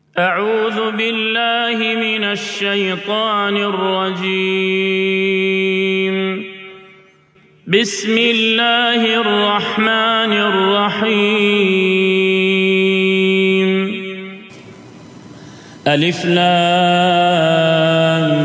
أعوذ بالله من الشيطان الرجيم. بسم الله الرحمن الرحيم. ألف لام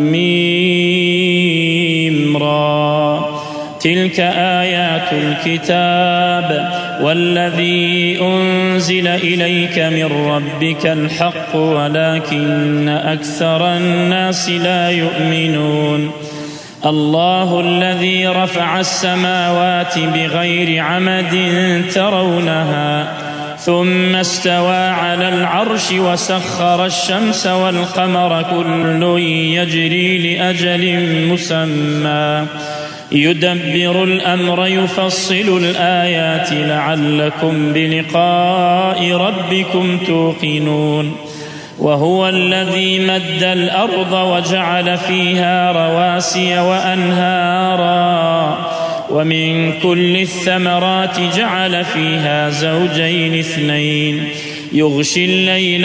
ميم را. تلك آيات الكتاب والذي أنزل إليك من ربك الحق ولكن أكثر الناس لا يؤمنون. الله الذي رفع السماوات بغير عمد ترونها ثم استوى على العرش وسخر الشمس والقمر كل يجري لأجل مسمى يدبر الأمر يفصل الآيات لعلكم بلقاء ربكم توقنون. وهو الذي مد الأرض وجعل فيها رواسي وأنهارا ومن كل الثمرات جعل فيها زوجين اثنين يغشي الليل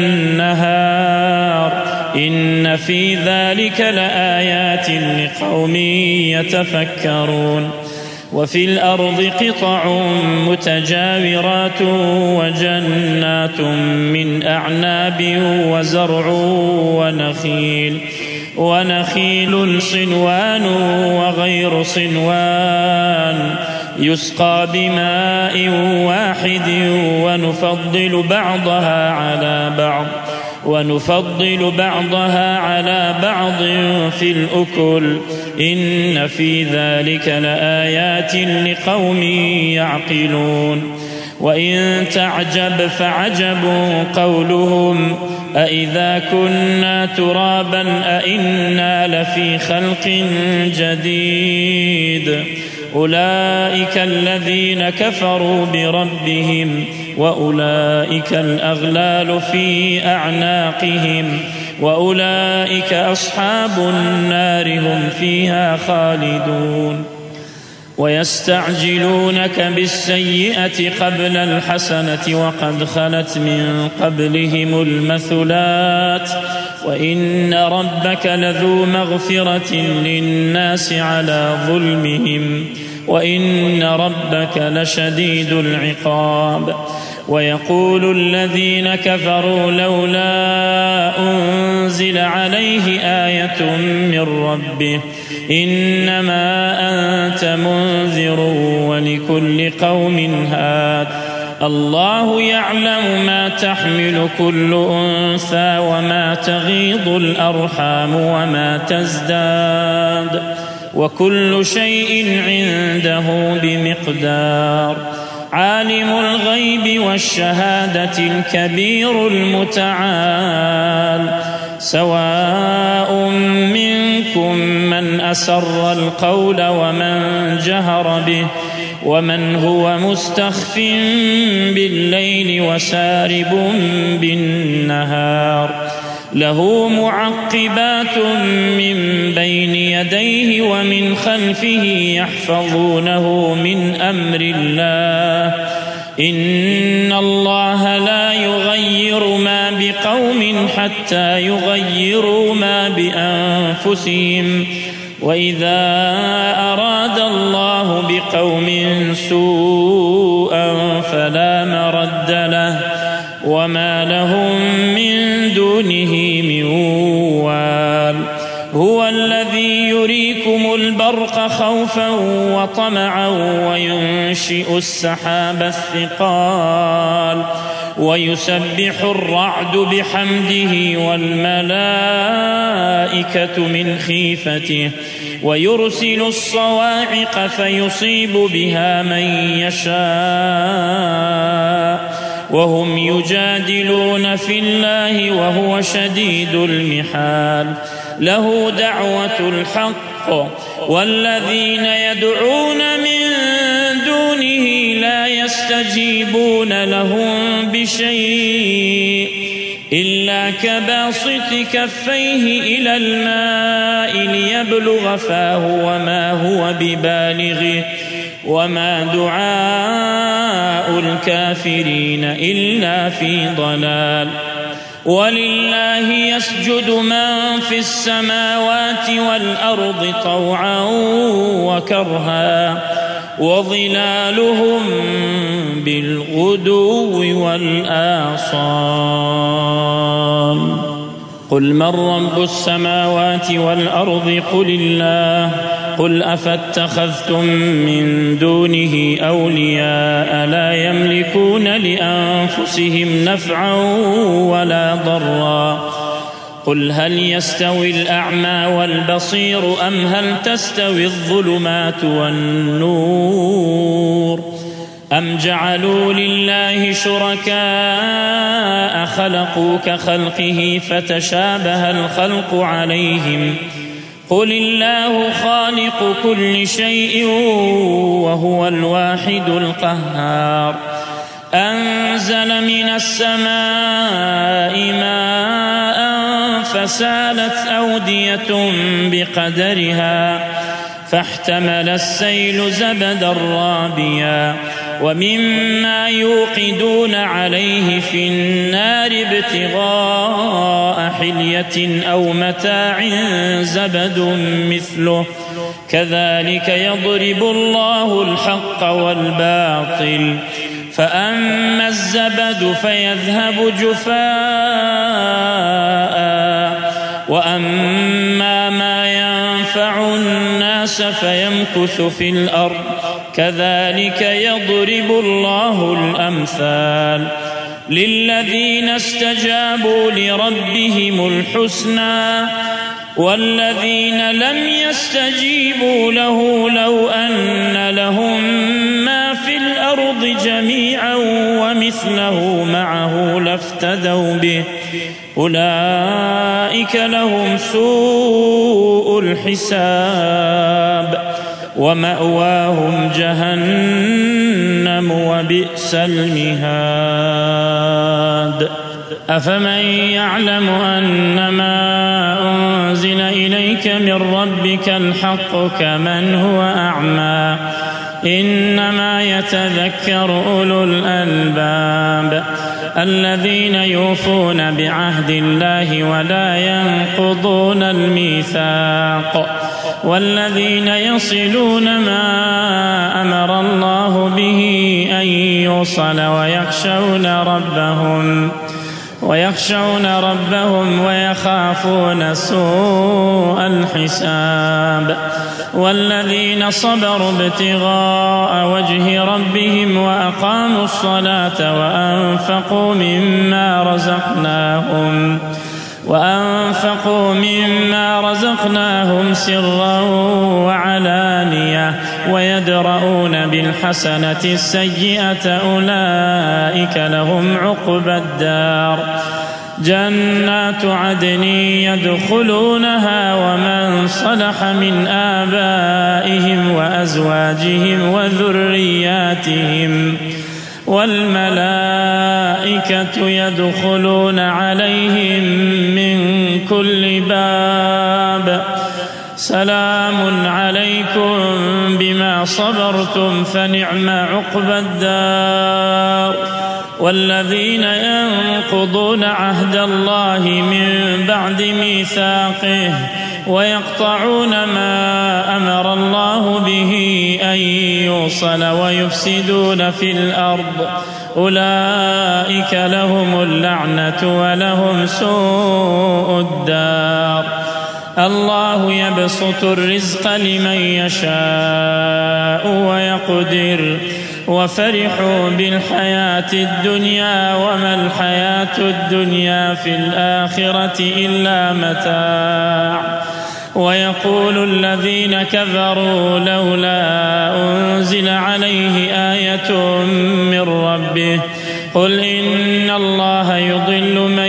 النهار إن في ذلك لآيات لقوم يتفكرون. وفي الأرض قطع متجاورات وجنات من أعناب وزرع ونخيل صنوان وغير صنوان يسقى بماء واحد ونفضل بعضها على بعض في الأكل إن في ذلك لآيات لقوم يعقلون. وإن تعجب فعجب قولهم أإذا كنا ترابا أإنا لفي خلق جديد أولئك الذين كفروا بربهم وأولئك الأغلال في أعناقهم وأولئك أصحاب النار هم فيها خالدون. ويستعجلونك بالسيئة قبل الحسنة وقد خلت من قبلهم المثلات وإن ربك لذو مغفرة للناس على ظلمهم وإن ربك لشديد العقاب. ويقول الذين كفروا لولا أنزل عليه آية من ربه إنما أنت منذر ولكل قوم هاد. الله يعلم ما تحمل كل أنثى وما تغيض الأرحام وما تزداد وكل شيء عنده بمقدار. عالم الغيب والشهادة الكبير المتعال. سواء منكم من أسر القول ومن جهر به ومن هو مستخف بالليل وسارب بالنهار له معقبات من بين يديه ومن خلفه يحفظونه من أمر الله إن الله لا يغير ما بقوم حتى يغيروا ما بأنفسهم وإذا أراد الله بقوم سوءا فلا مرد له وما لهم من دونه من وال. هو الذي يريكم البرق خوفا وطمعا وينشئ السحاب الثقال ويسبح الرعد بحمده والملائكة من خيفته ويرسل الصواعق فيصيب بها من يشاء وهم يجادلون في الله وهو شديد المحال. له دعوة الحق والذين يدعون من دونه لا يستجيبون لهم بشيء إلا كباسط كفيه إلى الماء ليبلغ فاه وما هو ببالغه وما دعاء الكافرين إلا في ضلال. ولله يسجد من في السماوات والأرض طوعا وكرها وظلالهم بالغدو والآصال. قل من رب السماوات والأرض قل الله. قل أفاتخذتم من دونه أولياء لا يملكون لأنفسهم نفعا ولا ضرا. قل هل يستوي الأعمى والبصير أم هل تستوي الظلمات والنور أم جعلوا لله شركاء خلقوا كخلقه فتشابه الخلق عليهم. قل الله خالق كل شيء وهو الواحد القهار. أنزل من السماء ماء فسالت أودية بقدرها فاحتمل السيل زبدا رابيا ومما يوقدون عليه في النار ابتغاء حلية أو متاع زبد مثله كذلك يضرب الله الحق والباطل. فأما الزبد فيذهب جفاء وأما ما ينفع الناس فيمكث في الأرض كذلك يضرب الله الأمثال. للذين استجابوا لربهم الحسنى والذين لم يستجيبوا له لو أن لهم ما في الأرض جميعا ومثله معه لافتدوا به أولئك لهم سوء الحساب ومأواهم جهنم وبئس المهاد. أفمن يعلم أنما أنزل إليك من ربك الحق كمن هو أعمى إنما يتذكر أولو الألباب الذين يوفون بعهد الله ولا ينقضون الميثاق والذين يصلون ما أمر الله به أن يوصل ويخشون ربهم ويخافون سوء الحساب. والذين صبروا ابتغاء وجه ربهم وأقاموا الصلاة وأنفقوا مما رزقناهم سرا وعلانية ويدرؤون بالحسنة السيئة أولئك لهم عقبى الدار. جنات عدن يدخلونها ومن صلح من آبائهم وأزواجهم وذرياتهم والملائكة يدخلون عليهم من كل باب سلام عليكم بما صبرتم فنعم عقبى الدار. والذين ينقضون عهد الله من بعد ميثاقه ويقطعون ما أمر الله به أن يوصل ويفسدون في الأرض أولئك لهم اللعنة ولهم سوء الدار. الله يبسط الرزق لمن يشاء ويقدر وفرحوا بالحياة الدنيا وما الحياة الدنيا في الآخرة إلا متاع. ويقول الذين كفروا لولا أنزل عليه آية من ربه قل إن الله يضل من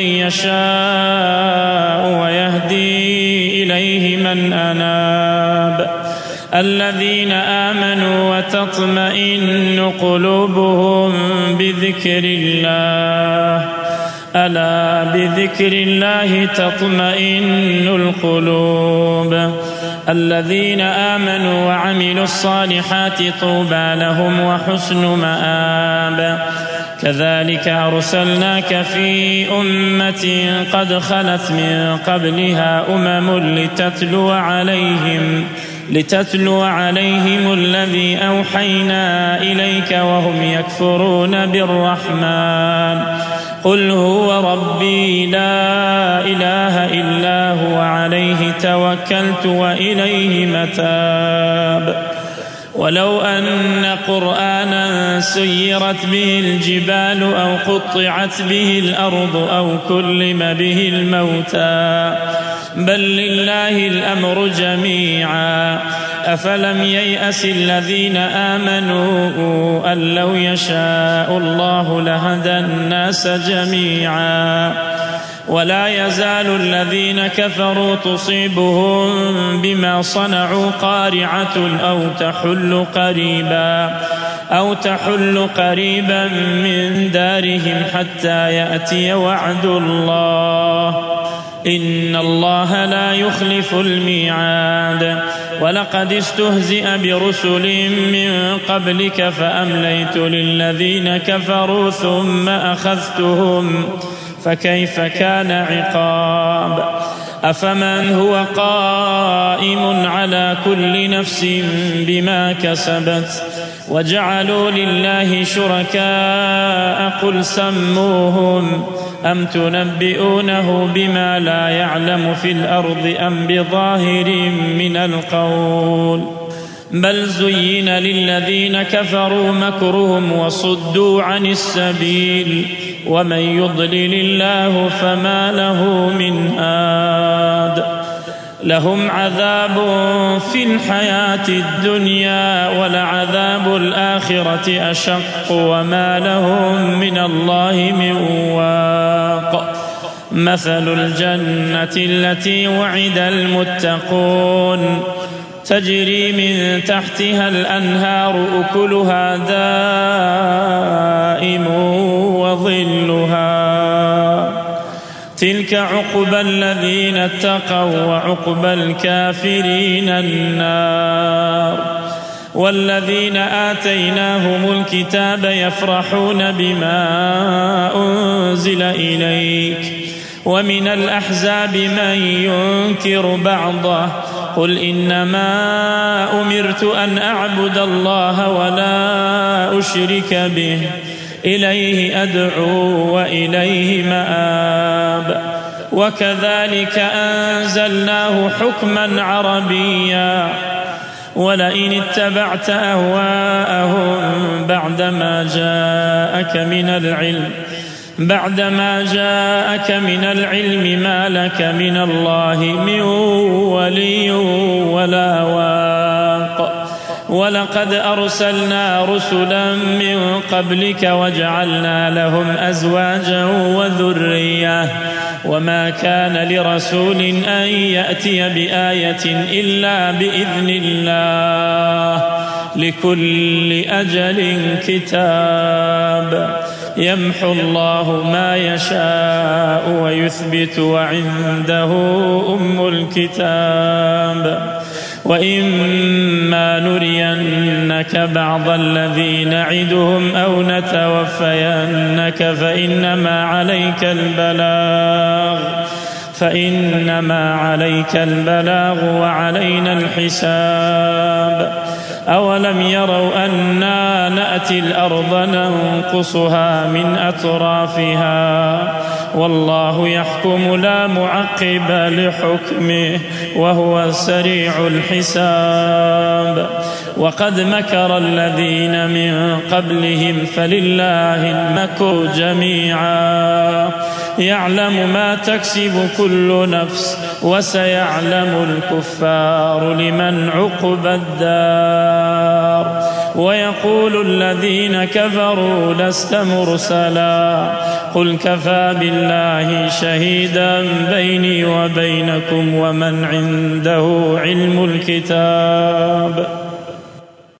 يشاء ويهدي إليه من أناب. الذين آمنوا وتطمئن قلوبهم بذكر الله ألا بذكر الله تطمئن القلوب. الذين آمنوا وعملوا الصالحات طوبى لهم وحسن مآب. كذلك أرسلناك في أمة قد خلت من قبلها لتتلو عليهم الذي أوحينا إليك وهم يكفرون بالرحمن. قل هو ربي لا إله إلا هو عليه توكلت وإليه متاب. ولو أن قرآنا سيرت به الجبال أو قطعت به الأرض أو كلم به الموتى بل لله الأمر جميعا. أفلم ييأس الذين آمنوا أن لو يشاء الله لهدى الناس جميعا. ولا يزال الذين كفروا تصيبهم بما صنعوا قارعة أو تحل قريبا من دارهم حتى يأتي وعد الله إن الله لا يخلف الميعاد. ولقد استهزئ برسل من قبلك فأمليت للذين كفروا ثم أخذتهم فكيف كان عقاب. أفمن هو قائم على كل نفس بما كسبت وجعلوا لله شركاء قل سموهم أم تنبئونه بما لا يعلم في الأرض أم بظاهر من القول بل زين للذين كفروا مكرهم وصدوا عن السبيل ومن يضلل الله فما له من هاد. لهم عذاب في الحياة الدنيا ولعذاب الآخرة أشق وما لهم من الله من واق. مثل الجنة التي وعد المتقون تجري من تحتها الأنهار أكلها دائم وظلها تلك عقبى الذين اتقوا وعقبى الكافرين النار. والذين آتيناهم الكتاب يفرحون بما أنزل إليك ومن الأحزاب من ينكر بعضه قل إنما أمرت أن أعبد الله ولا أشرك به إليه أدعو وإليه مآب. وكذلك أنزلناه حكما عربيا ولئن اتبعت أهواءهم بعدما جاءك من العلم ما لك من الله من ولي ولا واق. ولقد أرسلنا رسلا من قبلك وجعلنا لهم أزواجا وذرية وما كان لرسول أن يأتي بآية إلا بإذن الله لكل أجل كتاب. يمحو الله ما يشاء ويثبت وعنده أم الكتاب. وإما نرينك بعض الذي نعدهم أو نتوفينك فإنما عليك البلاغ وعلينا الحساب. أولم يروا أنا نأتي الأرض ننقصها من أطرافها والله يحكم لا معقب لحكمه وهو سريع الحساب. وقد مكر الذين من قبلهم فلله المكر جميعا يعلم ما تكسب كل نفس وسيعلم الكفار لمن عقبى الدار. ويقول الذين كفروا لست مرسلا قل كفى بالله شهيدا بيني وبينكم ومن عنده علم الكتاب.